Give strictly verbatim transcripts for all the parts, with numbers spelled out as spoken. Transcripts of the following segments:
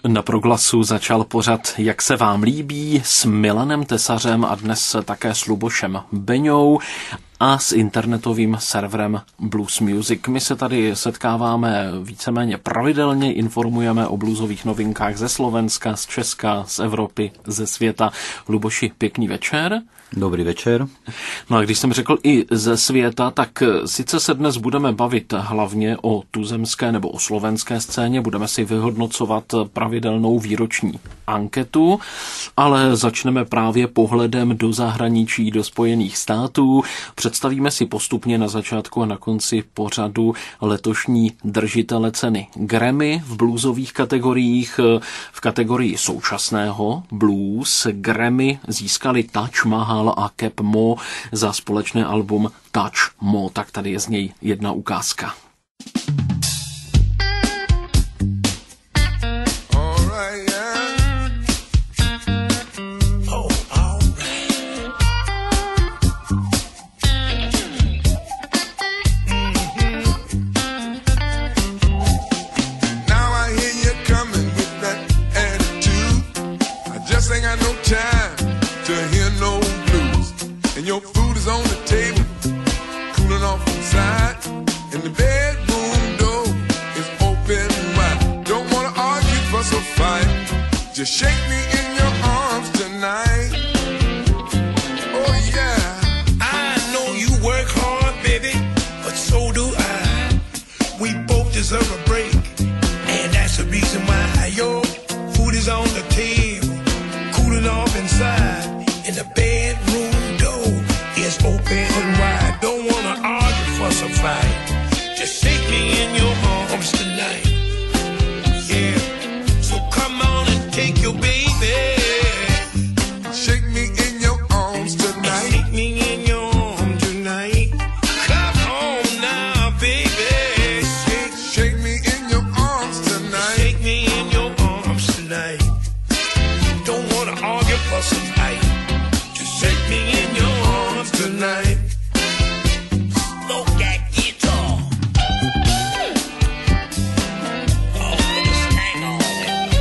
Na Proglasu začal pořad Jak se vám líbí s Milanem Tesařem a dnes také s Lubošem Beňou a s internetovým serverem Blues Music. My se tady setkáváme víceméně pravidelně, informujeme o bluesových novinkách ze Slovenska, z Česka, z Evropy, ze světa. Luboši, pěkný večer. Dobrý večer. No a když jsem řekl i ze světa, tak sice se dnes budeme bavit hlavně o tuzemské nebo o slovenské scéně, budeme si vyhodnocovat pravidelnou výroční anketu, ale začneme právě pohledem do zahraničí, do Spojených států. Představíme si postupně na začátku a na konci pořadu letošní držitele ceny Grammy v bluesových kategoriích. V kategorii současného blues Grammy získali Taj Mahal a Keb Mo za společné album Touch Mo. Tak tady je z něj jedna ukázka. And your food is on the table, cooling off inside, and the bedroom door is open wide. Don't wanna argue, fuss or fight, just shake me in your arms tonight. Oh yeah, I know you work hard, baby, but so do I. We both deserve a break, and that's the reason why your food is on the table, cooling off inside, and the bedroom is open and wide. Don't wanna argue, fuss or fight, just shake me in your arms tonight. Yeah, so come on and take your baby. Shake me in your arms tonight. Shake me in your arms tonight. Come on now, baby. Shake, shake me in your arms tonight. Shake me in your arms tonight. Don't wanna argue, fuss or fight, just shake me in your arms tonight. Smoke that guitar. Oh, put a snag on it.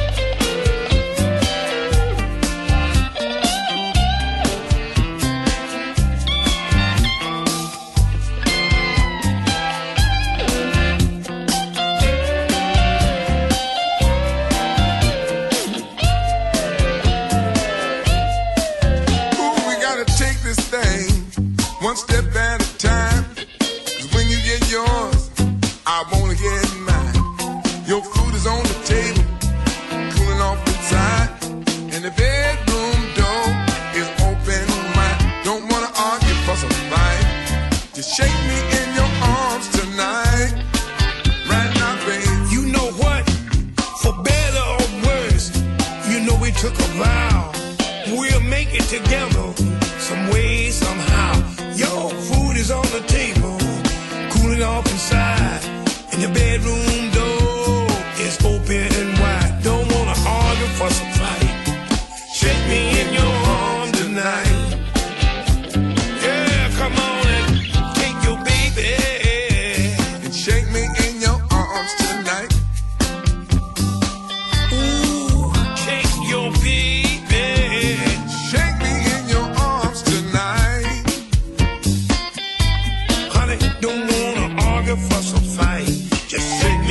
Ooh, we gotta take this thing one step at a time. 'Cause when you get yours, I wanna get mine. Your food is on the table, cooling off inside, and the bedroom door is open wide. Don't wanna argue, fuss or fight, just shake me in your arms tonight. Right now, babe. You know what? For better or worse, you know we took a vow. We'll make it together, some way, somehow. Your food is on the table, cooling off inside, and the bedroom door is open and wide. Don't wanna argue, fuss or fight, shake me in your arms tonight. Yeah, come on and take your baby. And shake me in your arms tonight. Ooh, shake your baby. Shake me in your arms tonight. Honey, don't wanna argue, fuss or fight, just shake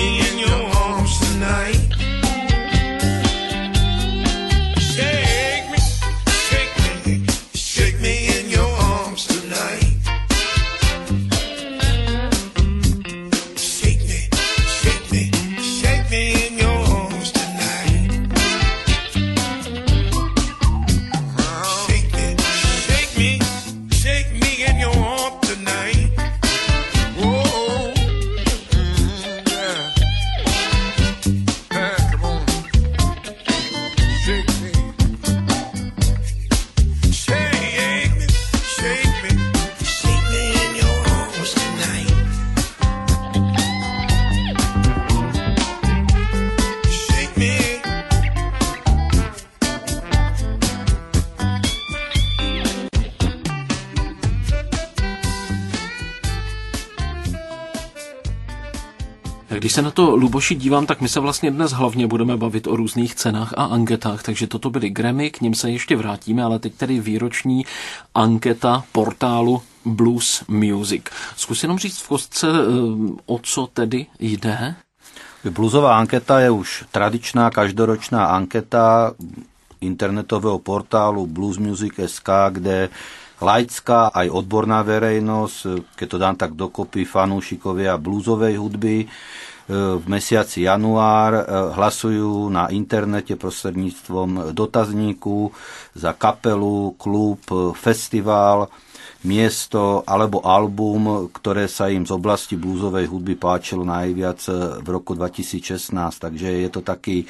Tak když se na to, Luboši, dívám, tak my se vlastně dnes hlavně budeme bavit o různých cenách a anketách, takže toto byly Grammy, k nim se ještě vrátíme, ale teď tedy výroční anketa portálu Blues Music. Zkus jenom říct v kostce, o co tedy jde? Bluesová anketa je už tradičná každoročná anketa internetového portálu Blues Music bodka es ká, kde laická aj odborná verejnosť, keď to dám tak dokopy, fanúšikovia bluesovej hudby, v mesiaci január hlasujú na internete prostredníctvom dotazníku za kapelu, klub, festival, miesto alebo album, ktoré sa im z oblasti bluesovej hudby páčilo najviac v roku dvetisícšestnásť. Takže je to taký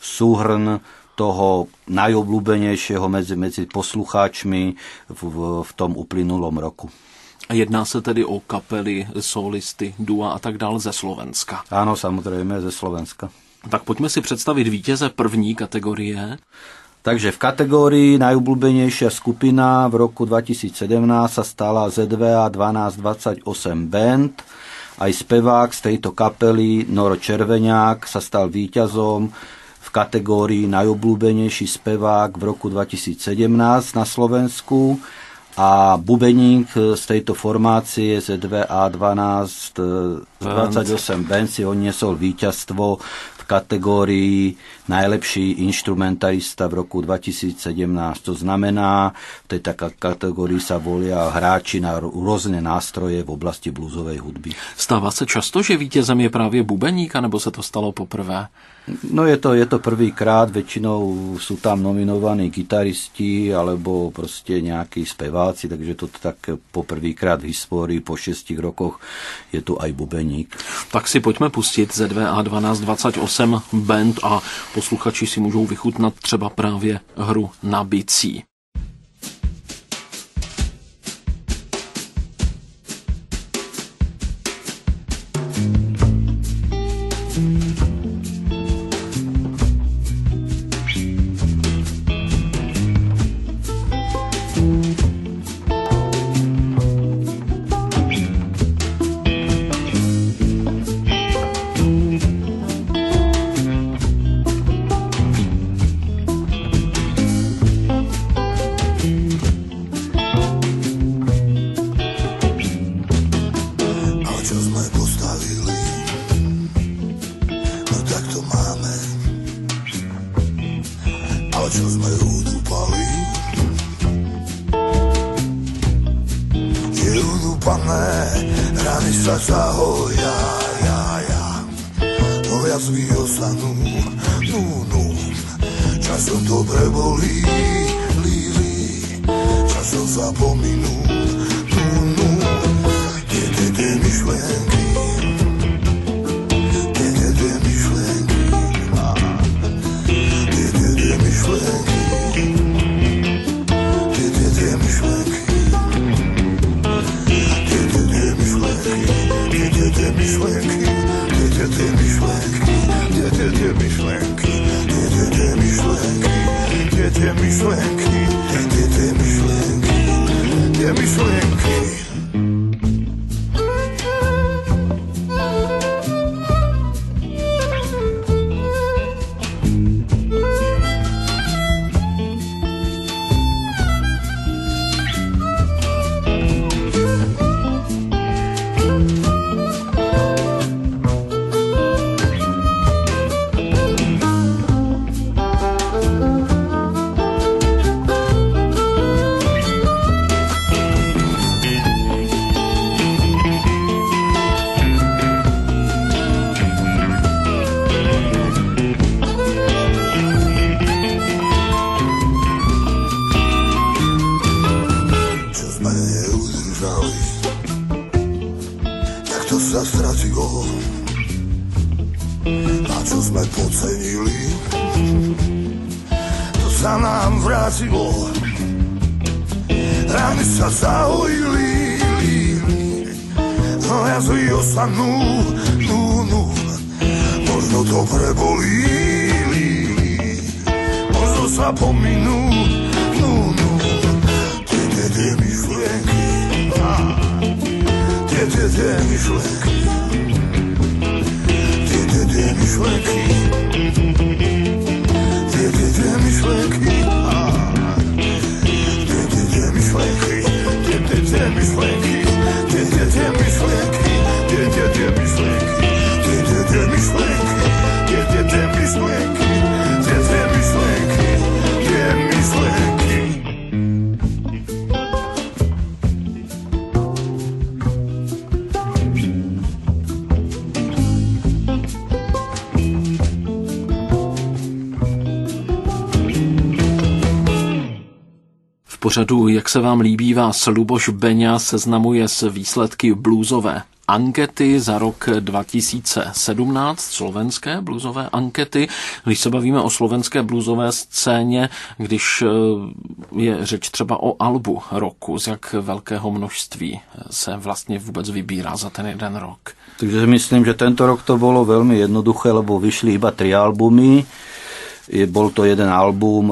súhrn toho najobľúbenejšieho medzi, medzi poslucháčmi v, v tom uplynulom roku. A jedná se tedy o kapely, solisty, dua a tak dále ze Slovenska. Áno, samozrejme, ze Slovenska. Tak poďme si představit vítěze první kategorie. Takže v kategórii najobľúbenejšia skupina v roku dvetisícsedemnásť sa stala zet vé á dvanásť dvadsaťosem Band. Aj spevák z tejto kapely Noro Červeňák sa stal víťazom v kategórii najobľúbenejší spevák v roku dvetisícsedemnásť na Slovensku a bubeník z tejto formácie zet vé á dvanásť dvadsaťosem Band si odniesol víťazstvo v kategórii najlepší inštrumentalista v roku dvetisícsedemnásť. To znamená, v tej kategórii sa volia hráči na rôzne nástroje v oblasti bluesovej hudby. Stává se často, že vítězem je právě bubeník, anebo se to stalo poprvé? No je to, je to prvýkrát, väčšinou sú tam nominovaní gitaristi alebo proste nejakí speváci, takže to tak poprvýkrát v histórii, po šestich rokoch je tu aj bubeník. Tak si pojďme pustit zet vé á dvanásť dvadsaťosem Band a posluchači si můžou vychutnat třeba právě hru na bicí. myšlenky, tie, tie, tie myšlenky, tie, tie, tie myšlenky, tie, tie, tie myšlenky, tie, tie, tie myšlenky, tie, tie myšlenky, tie myšlenky. V pořadu Jak se vám líbí vás Luboš Beňa seznamuje s výsledky bluesové ankety za rok dva tisíce sedmnáct, slovenské bluesové ankety. Když se bavíme o slovenské bluesové scéně, když je řeč třeba o albu roku, z jak velkého množství se vlastně vůbec vybírá za ten jeden rok? Takže myslím, že tento rok to bolo veľmi jednoduché, lebo vyšli iba tri albumy. Je, bol to jeden album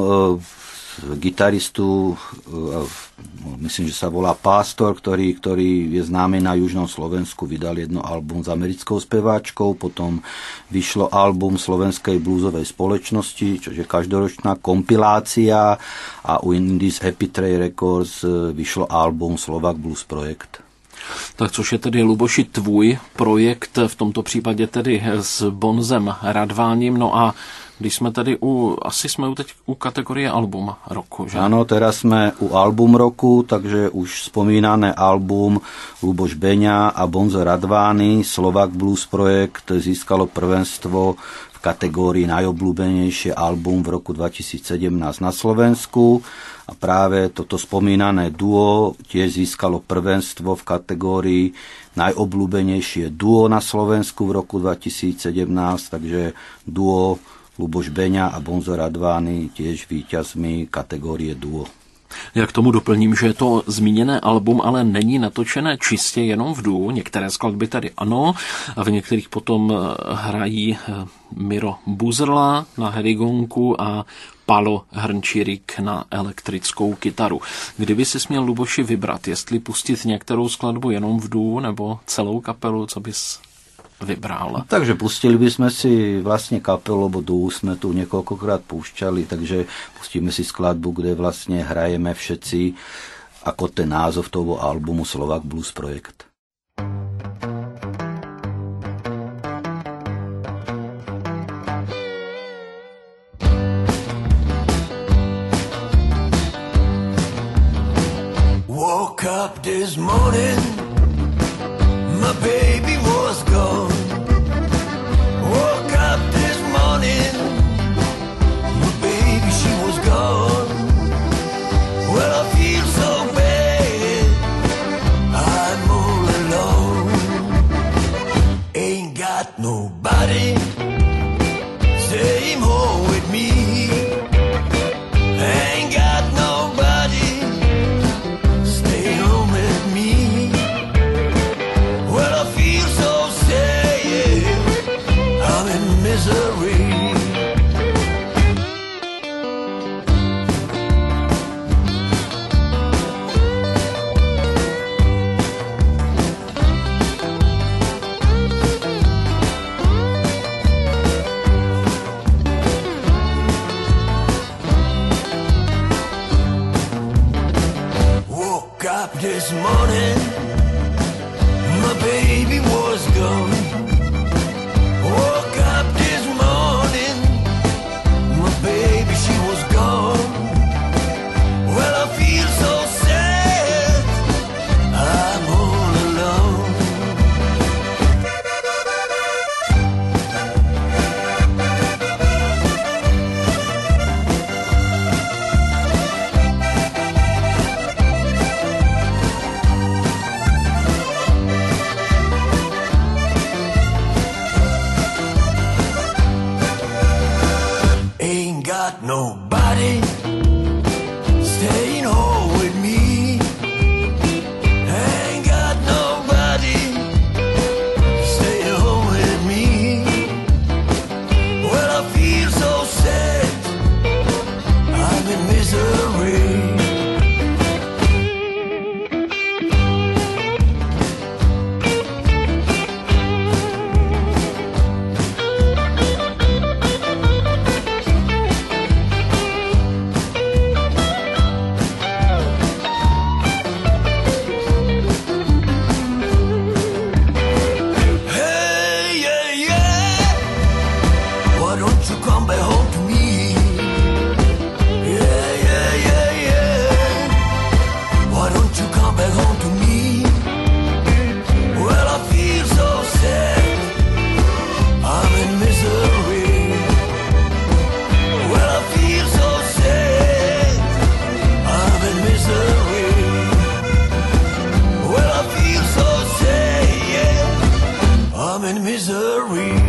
gitaristu, myslím, že sa volá Pastor, ktorý, ktorý je známy na južnom Slovensku, vydal jedno album s americkou speváčkou, potom vyšlo album Slovenskej bluesovej spoločnosti, čo je každoročná kompilácia, a u Indies Happy Tray Records vyšlo album Slovak Blues Projekt. Tak což je tedy, Luboši, tvůj projekt, v tomto případě tedy s Bonzem Radváním. No a když jsme tedy u, asi jsme teď u kategorie album roku, že? Áno, teraz sme u album roku, takže už spomínané album Luboš Beňa a Bonzo Radvány, Slovak Blues Projekt, získalo prvenstvo v kategórii najobľúbenejšie album v roku dvetisícsedemnásť na Slovensku. A práve toto spomínané duo tiež získalo prvenstvo v kategórii najobľúbenejšie duo na Slovensku v roku dvetisícsedemnásť, takže duo Luboš Beňa a Bonzo Radvány tiež víťazmi kategórie duo. Já k tomu doplním, že to zmíněné album ale není natočené čistě jenom v duo. Některé skladby tady ano, a v některých potom hrají Miro Buzrla na hedigonku a Palo Hrnčírik na elektrickou kytaru. Kdyby si směl, Luboši, vybrat, jestli pustit některou skladbu jenom v duo nebo celou kapelu, co bys vybral? No, takže pustili by sme si vlastne kapelu, lebo duo sme tu niekoľkokrát púšťali, takže pustíme si skladbu, kde vlastne hrajeme všetci, ako ten názov toho albumu Slovak Blues Projekt. Woke up this morning, my baby was gone. Woke up this morning, my baby, she was gone. Well, I feel so bad, I'm all alone. Ain't got nobody, same home with me. Ain't got nobody, stay home with me. Well, I feel so sad, I'm in misery. Woke up this morning, my baby was gone. Woke up this morning, my baby, she was gone. Well, I feel so sad, I'm all alone. back home to me. Well, I feel so sad, I'm in misery. Well, I feel so sad, I'm in misery. Well, I feel so sad, yeah, I'm in misery.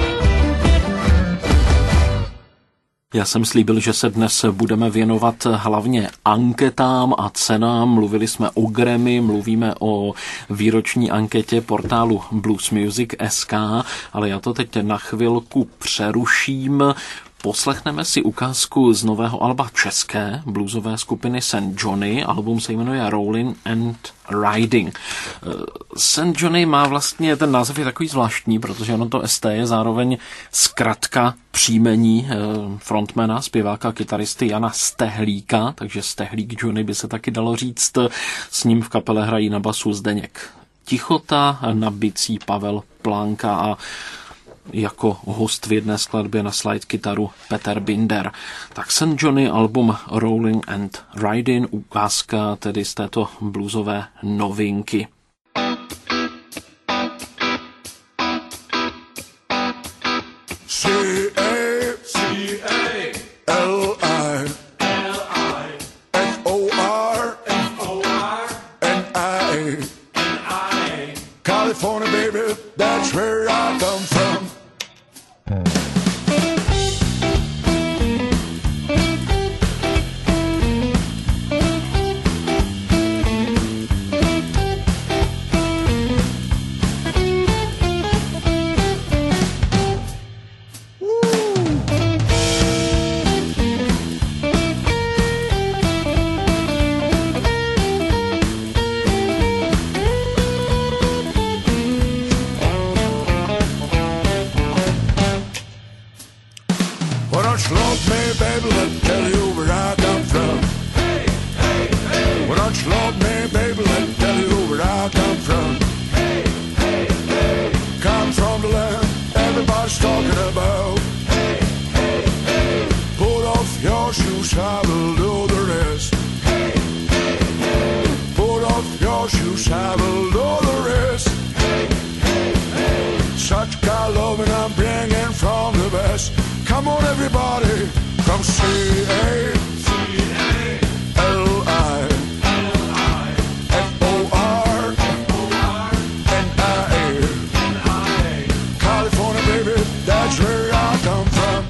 Já jsem slíbil, že se dnes budeme věnovat hlavně anketám a cenám. Mluvili jsme o Grammy, mluvíme o výroční anketě portálu Blues Music tečka es ká, ale já to teď na chvilku přeruším. Poslechneme si ukázku z nového alba české bluesové skupiny Saint Johnny. Album se jmenuje Rolling and Riding. Saint Johnny má vlastně, ten název je takový zvláštní, protože ono to S T je zároveň zkratka příjmení frontmana, zpěváka, kytaristy Jana Stehlíka, takže Stehlík Johnny by se taky dalo říct. S ním v kapele hrají na basu Zdeněk Tichota, na bicí Pavel Plánka a jako host v jedné skladbě na slide kytaru Peter Binder. Tak Saint Johnny, album Rolling and Riding, ukázka tedy z této bluesové novinky. C A C A L I L I F O R F O R N I N I California, baby, that's where I come from. Come on, everybody, from C A L I F O R N I California, baby, that's where I come from.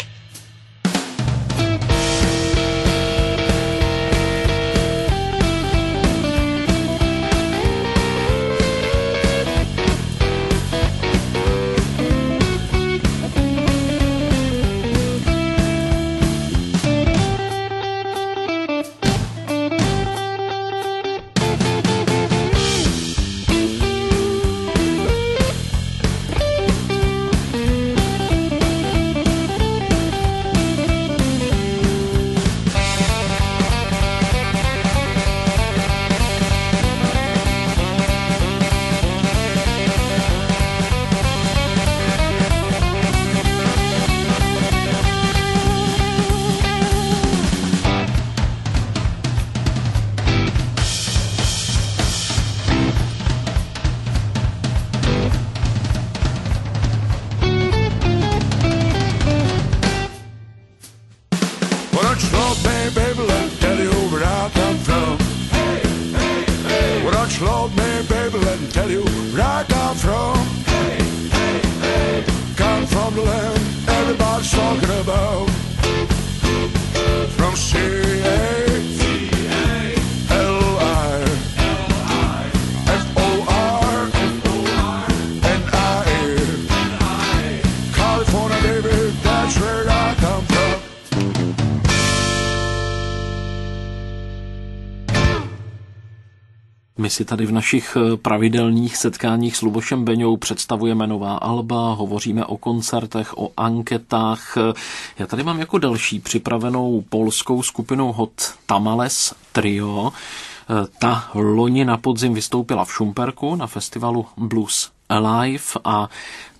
My si tady v našich pravidelných setkáních s Lubošem Beňou představujeme nová alba, hovoříme o koncertech, o anketách. Já tady mám jako další připravenou polskou skupinu Hot Tamales Trio. Ta loni na podzim vystoupila v Šumperku na festivalu Blues Alive a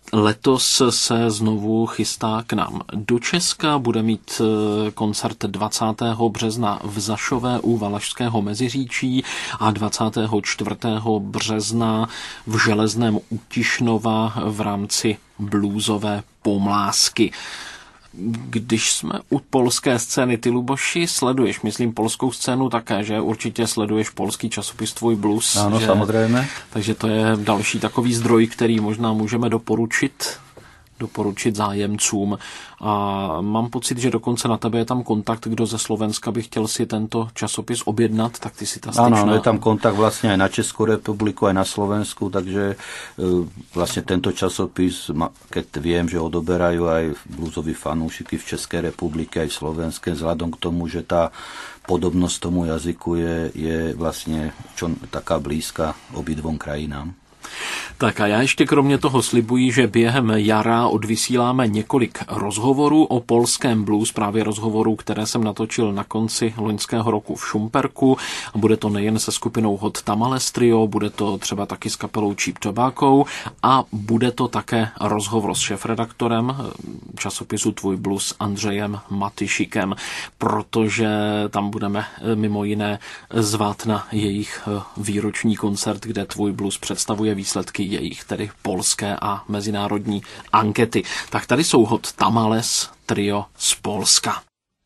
Letos se znovu chystá k nám do Česka, bude mít koncert dvacátého března v Zašové u Valašského Meziříčí a dvacátého čtvrtého března v Železném u Tišnova v rámci bluesové pomlásky. Když jsme u polské scény, ty, Luboši, sleduješ, myslím, polskou scénu také, že? Určitě sleduješ polský časopis Tvůj blues. Ano, že? samozřejmě. Takže to je další takový zdroj, který možná můžeme doporučit doporučit zájemcům. A mám pocit, že dokonce na tebe je tam kontakt, kdo ze Slovenska by chtěl si tento časopis objednat, tak ty si ta styčná. Áno, ano, je tam kontakt vlastně aj na Českou republiku, aj na Slovensku, takže vlastně tento časopis, keď viem, že odoberajú aj bluesoví fanúšiky v České republike, aj v Slovenské, vzhľadom k tomu, že tá podobnosť tomu jazyku je, je vlastně čo, taká blízka obidvom krajinám. Tak a já ještě kromě toho slibuji, že během jara odvysíláme několik rozhovorů o polském blues, právě rozhovorů, které jsem natočil na konci loňského roku v Šumperku. A bude to nejen se skupinou Hot Tamales Trio, bude to třeba taky s kapelou Cheap Tobacco a bude to také rozhovor s šéfredaktorem časopisu Tvůj blues Andřejem Matyšikem, protože tam budeme mimo jiné zvát na jejich výroční koncert, kde Tvůj blues představuje výsledky jejich tedy polské a mezinárodní ankety. Tak tady jsou Hot Tamales Trio z Polska.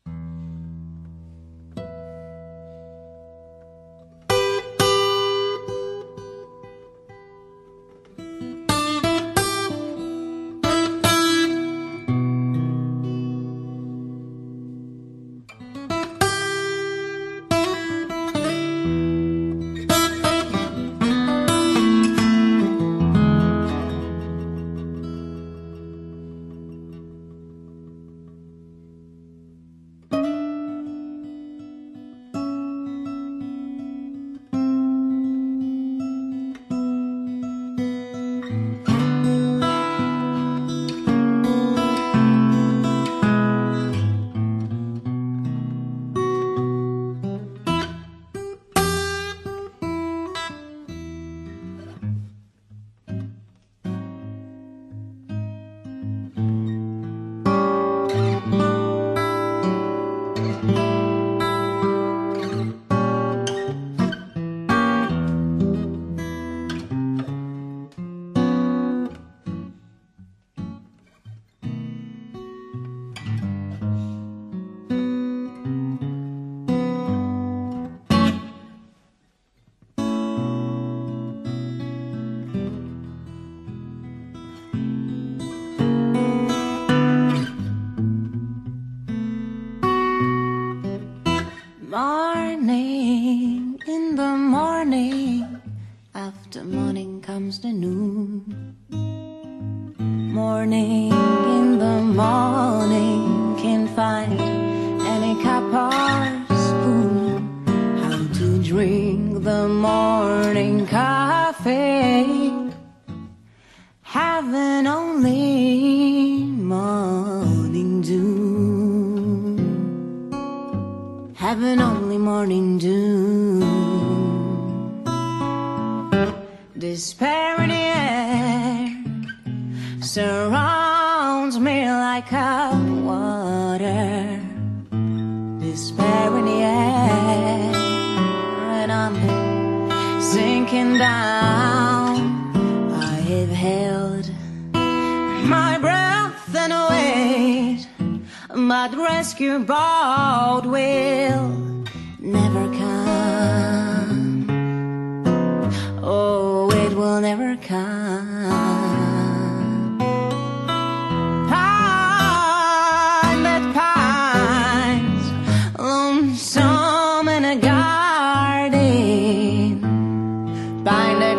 Morning, in the morning, after morning comes the noon. Morning, in the morning, can't find any cup or spoon. How to drink the morning coffee, having only morning dew. Having only morning dew. Despair in the air surrounds me like a water. Despair in the air, and I'm sinking down. I have held my breath and wait, but the rescue boat will never come. Oh, it will never come. Pine that pines, lonesome in a garden. Pine that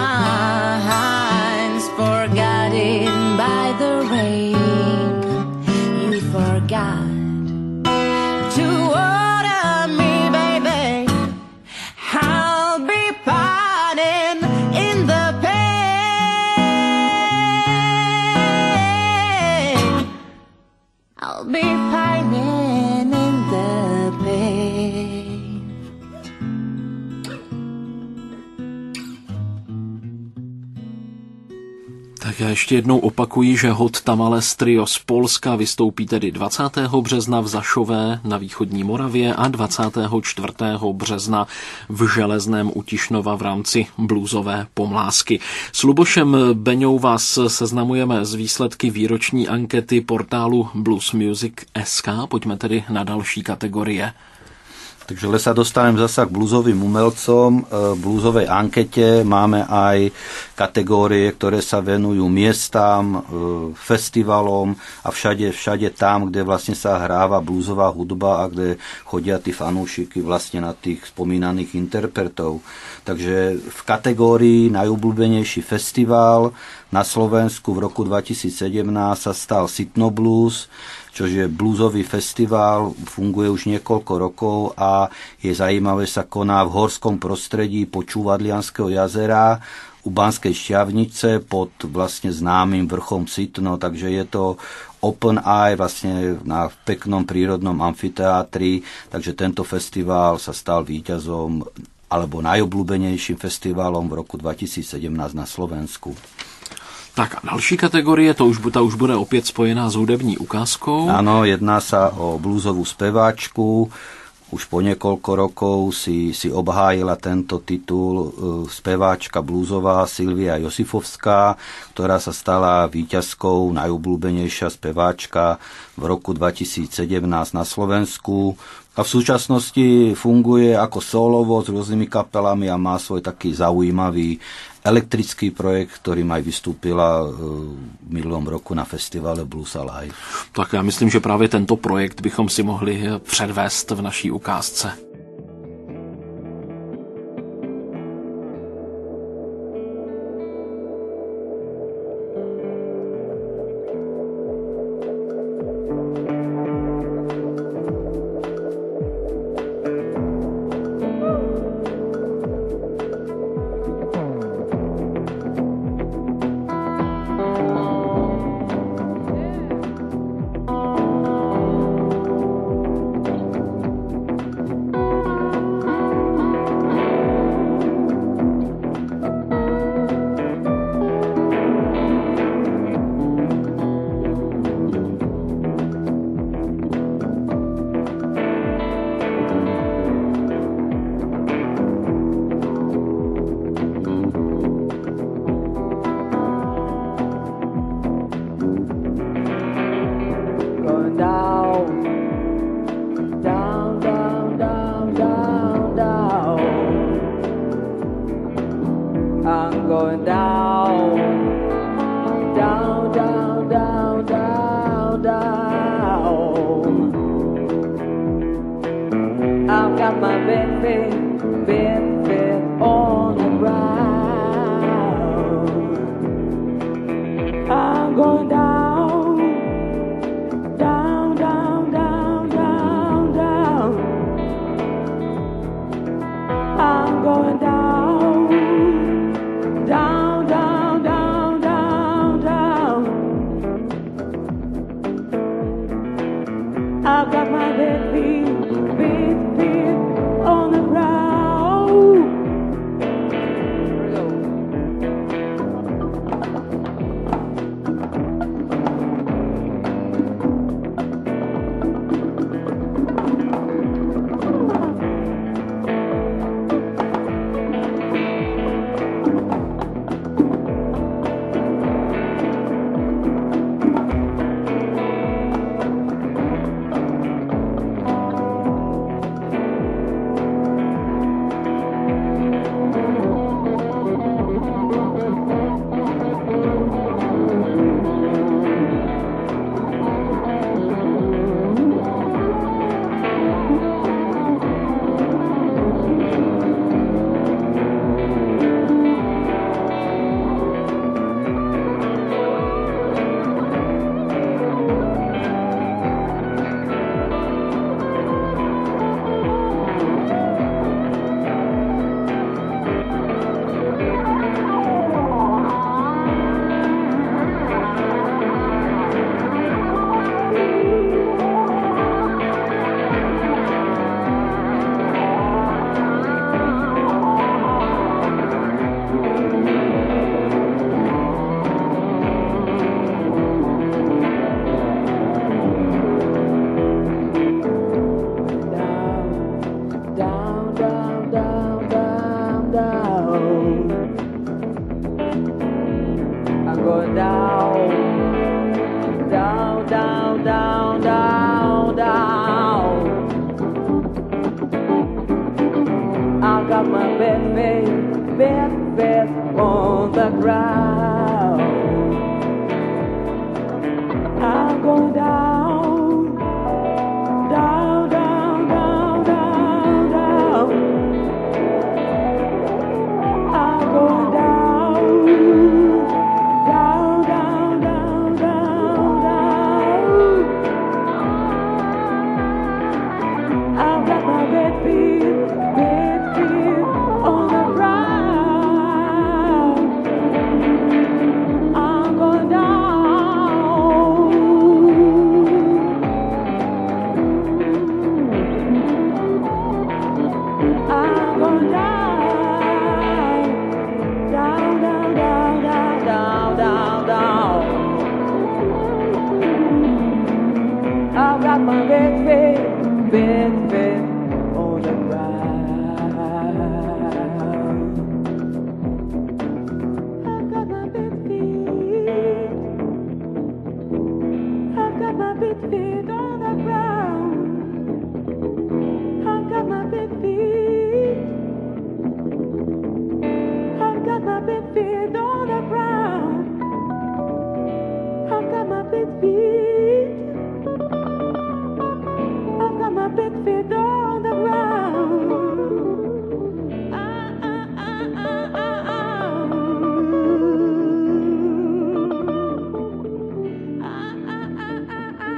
pines, forgotten by the rain. You forgot to order me, baby. I'll be pining in the pain. Tak já ještě jednou opakuji, že Hot Tamales Trio z Polska vystoupí tedy dvacátého března v Zašové na východní Moravě a dvacátého čtvrtého března v Železném u Tišnova v rámci bluesové pomlásky. S Lubošem Beňou vás seznamujeme z výsledky výroční ankety portálu Blues Music tečka es ká. Pojďme tedy na další kategorie. Takže le sa dostanem zasa k bluesovým umelcom. V bluesovej ankete máme aj kategórie, ktoré sa venujú miestam, festivalom a všade, všade tam, kde vlastne sa hráva bluesová hudba a kde chodia tí fanúšiky vlastne na tých spomínaných interpretov. Takže v kategórii najobľúbenejší festival na Slovensku v roku dvetisícsedemnásť sa stal Sitno Blues, čo je bluesový festival, funguje už niekoľko rokov a je zaujímavé, sa koná v horskom prostredí Počúvadlianskeho jazera u Banskej Štiavnice pod vlastne známym vrchom Sitno, takže je to open eye vlastne na peknom prírodnom amfiteátri, takže tento festival sa stal víťazom alebo najobľúbenejším festivalom v roku dvetisícsedemnásť na Slovensku. Tak a další kategorie, to už, ta už bude opět spojená s hudební ukázkou. Áno, jedná sa o bluesovú speváčku. Už po niekoľko rokov si, si obhájila tento titul speváčka bluesová Silvia Josifovská, ktorá sa stala víťazkou najobľúbenejšia speváčka v roku dvetisícsedemnásť na Slovensku. A v súčasnosti funguje ako solovo s rôznymi kapelami a má svoj taký zaujímavý elektrický projekt, ktorým aj vystúpila v minulom roku na festivale Blues Alive. Tak já myslím, že právě tento projekt bychom si mohli předvést v naší ukázce. Down, down, down, spit, spit on the ground. I'm going down, down, down, down, down, down. I'm going down, down, down, down, down, down. I've got my red feet, red feet on the ground. I'm going down. I'm going down, down, down, down, down, down, down, down. I've got my red feet, red feet on the ground. I've got my big feet. I've got my big feet on the ground. I've got my big feet. I've got my big feet on the ground. I've got my big feet. I've got my big feet on the ground. Ah, ah, ah, ah, ah, ah. Ah, ah, ah, ah, ah.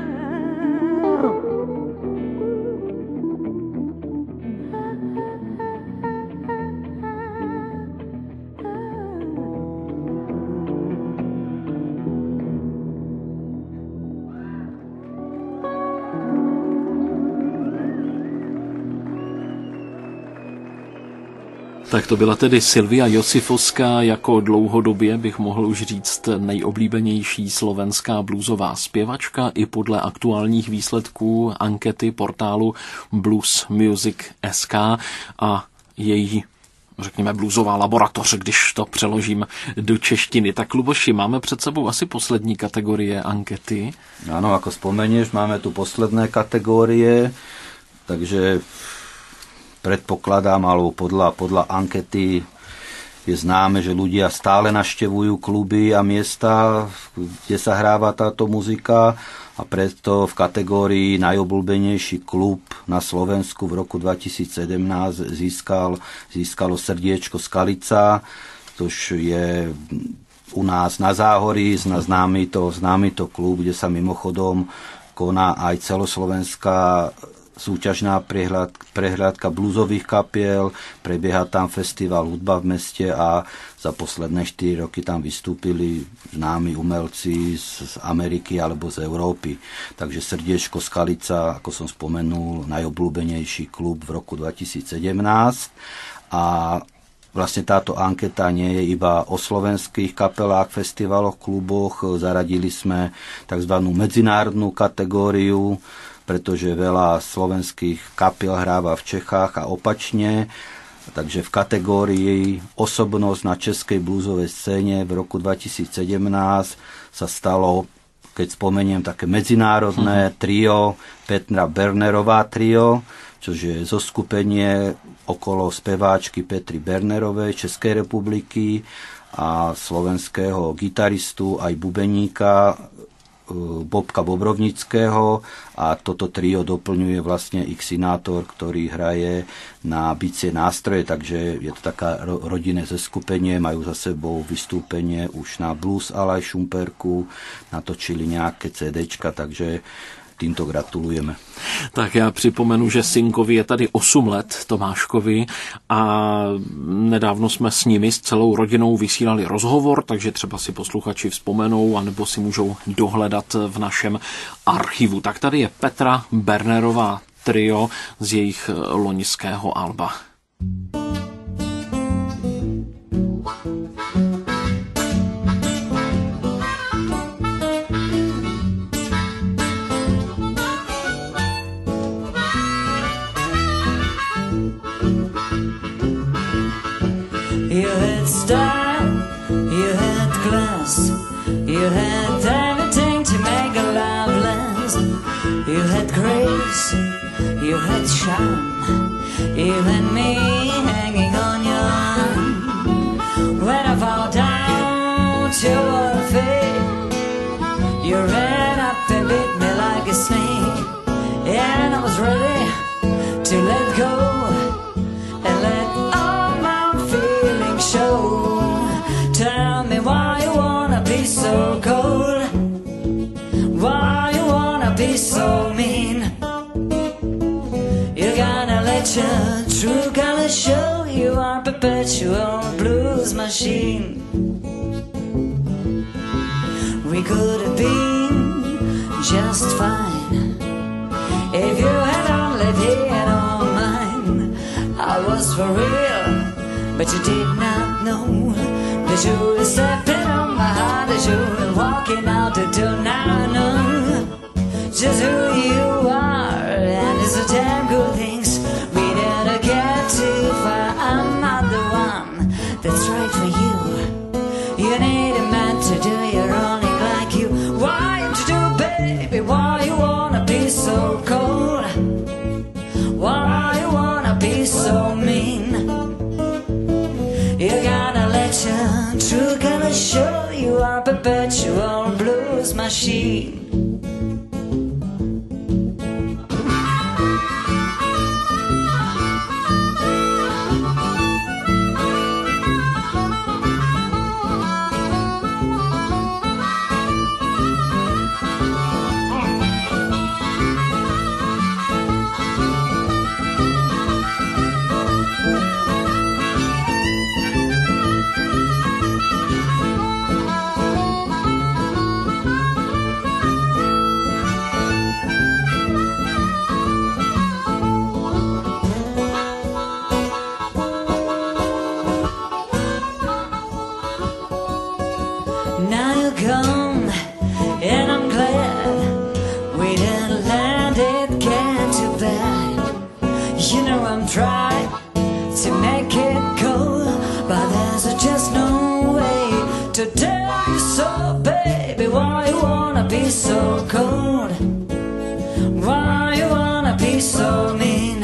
Tak to byla tedy Silvia Josifovská, jako dlouhodobě bych mohl už říct nejoblíbenější slovenská bluesová zpěvačka i podle aktuálních výsledků ankety portálu Blues Music tečka es ká a její, řekněme, bluesová laboratoř, když to přeložím do češtiny. Tak Luboši, máme před sebou asi poslední kategorie ankety. Áno, ako spomenieš, máme tu posledné kategórie, takže predpokladám, alebo podľa, podľa ankety je známe, že ľudia stále navštevujú kluby a miesta, kde sa hráva táto muzika, a preto v kategórii najobľúbenejší klub na Slovensku v roku dvetisícsedemnásť získal, získalo Srdiečko Skalica, tož je u nás na Záhorí známy to, známy to klub, kde sa mimochodom koná aj celoslovenská súťažná prehľad, prehľadka bluesových kapiel, prebieha tam festival Hudba v meste a za posledné štyri roky tam vystúpili známi umelci z Ameriky alebo z Európy. Takže Srdiečko Skalica, ako som spomenul, najobľúbenejší klub v roku dvetisícsedemnásť. A vlastne táto anketa nie je iba o slovenských kapelách, festivaloch, kluboch. Zaradili sme tzv. Medzinárodnú kategóriu, pretože veľa slovenských kapiel hráva v Čechách a opačne. Takže v kategórii osobnosť na českej bluesovej scéne v roku dvetisícsedemnásť sa stalo, keď spomeniem, také medzinárodné trio Petra Bernerová trio, čo je zoskupenie okolo speváčky Petry Bernerovej Českej republiky a slovenského gitaristu aj bubeníka Bobka Bobrovnického, a toto trio doplňuje vlastne X-Inátor, ktorý hraje na bicie nástroje, takže je to taká rodinné zeskupenie, majú za sebou vystúpenie už na Blues Alaj Šumperku, natočili nejaké CDčka, takže tímto gratulujeme. Tak já připomenu, že synkovi je tady osm let, Tomáškovi, a nedávno jsme s nimi, s celou rodinou vysílali rozhovor, takže třeba si posluchači vzpomenou, anebo si můžou dohledat v našem archivu. Tak tady je Petra Bernerová trio z jejich loňského alba. You had style, you had class, you had everything to make a love last. You had grace, you had charm, you had me hanging on your arm. let your true colors show. You are a perpetual blues machine. We could have been just fine if you had only been on mine. I was for real, but you did not know that you were stepping on my heart, that you were walking out the door. Now I know just who you are, and it's a damn good things we didn't get too far. I'm not the one that's right for you. You need a man to do your running like you. Why you do, baby? Why you wanna be so cold? Why you wanna be so mean? You gotta let your true colors show. You are a perpetual blues machine. Now you're gone, and I'm glad we didn't land it, get too bad. You know I'm trying to make it go, but there's just no way to tell you so, baby. Why you wanna be so cold? Why you wanna be so mean?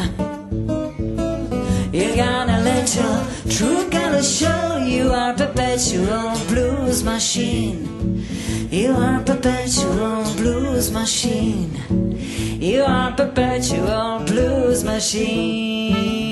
You gotta let your true colors show. You are a perpetual blues machine. You are a perpetual blues machine. You are a perpetual blues machine.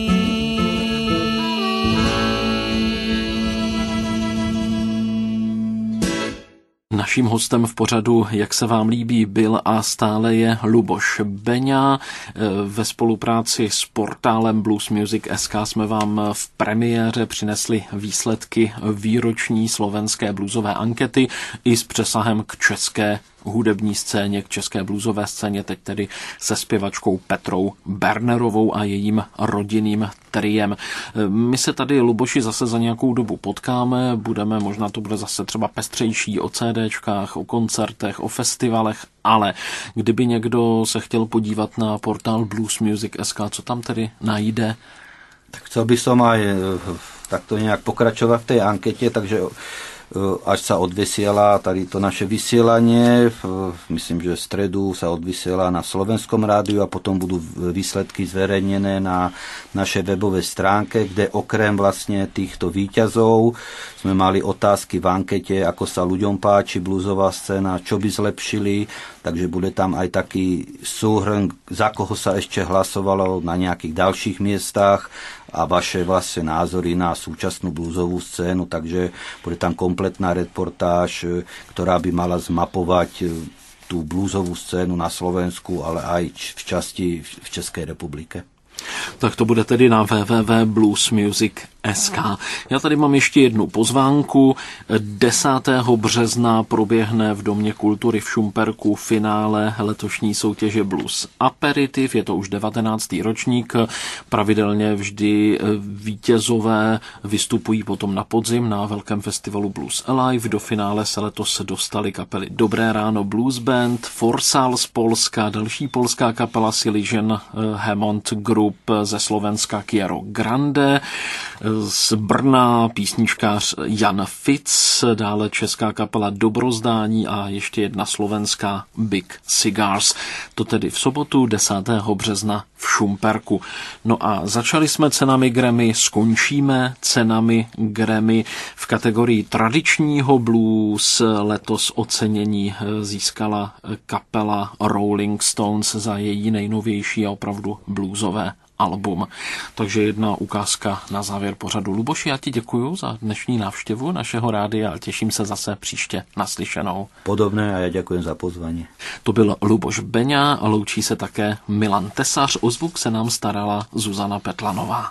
Naším hostem v pořadu, jak se vám líbí, byl a stále je Luboš Beňa. Ve spolupráci s portálem Blues Music tečka es ká jsme vám v premiéře přinesli výsledky výroční slovenské bluesové ankety i s přesahem k české hudební scéně, k české bluesové scéně, teď tedy se zpěvačkou Petrou Bernerovou a jejím rodinným triem. My se tady, Luboši, zase za nějakou dobu potkáme, budeme, možná to bude zase třeba pestřejší o CDčkách, o koncertech, o festivalech, ale kdyby někdo se chtěl podívat na portál Blues Music tečka es ká, co tam tedy najde? Tak chcel by som aj takto nejak pokračovať v tej ankete, takže až sa odvysiela tady to naše vysielanie. Myslím, že v stredu sa odvysiela na Slovenskom rádiu a potom budú výsledky zverejnené na našej webovej stránke, kde okrem vlastne týchto víťazov sme mali otázky v ankete, ako sa ľuďom páči bluesová scéna, čo by zlepšili, takže bude tam aj taký súhrn, za koho sa ešte hlasovalo na nejakých ďalších miestach a vaše vlastne názory na súčasnú bluesovú scénu, takže bude tam kompletná reportáž, ktorá by mala zmapovať tú bluesovú scénu na Slovensku, ale aj v časti v Českej republike. Tak to bude tedy na w w w tečka blues music tečka es ká. Já tady mám ještě jednu pozvánku. desátého března proběhne v Domě kultury v Šumperku finále letošní soutěže Blues Aperitiv. Je to už devatenáctý ročník. Pravidelně vždy vítězové vystupují potom na podzim na velkém festivalu Blues Alive. Do finále se letos dostali kapely Dobré ráno Blues Band, Forsal z Polska, další polská kapela Silesian Hammond Group, ze Slovenska Kiero Grande, z Brna písničkář Jan Fitz, dále česká kapela Dobrozdání a ještě jedna slovenská Big Cigars. To tedy v sobotu desátého března v Šumperku. No a začali jsme cenami Grammy, skončíme cenami Grammy v kategorii tradičního blues. Letos ocenění získala kapela Rolling Stones za její nejnovější a opravdu bluesové album. Takže jedna ukázka na závěr pořadu. Luboši, já ti děkuju za dnešní návštěvu našeho rádia a těším se zase příště naslyšenou. Podobné a já děkuji za pozvání. To byl Luboš Beňa a loučí se také Milan Tesař. O zvuk se nám starala Zuzana Petlanová.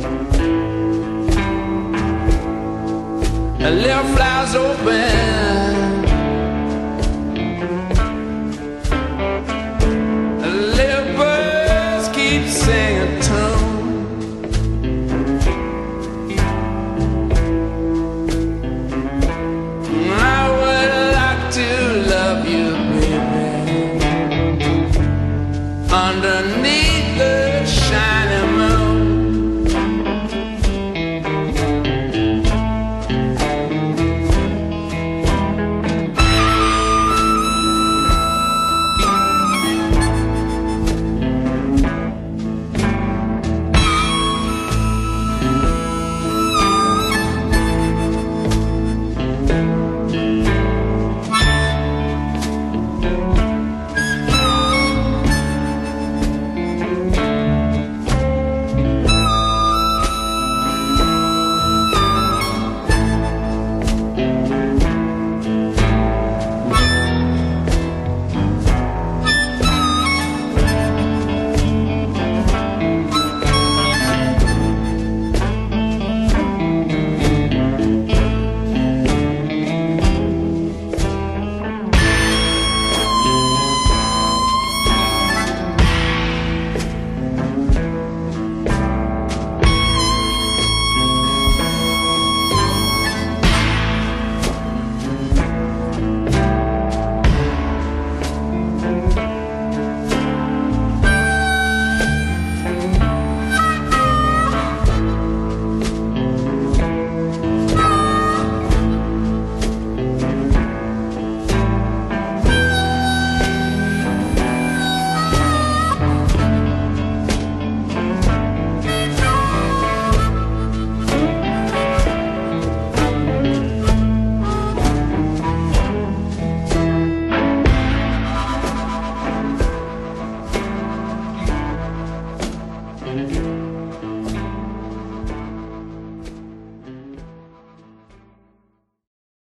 Little flowers open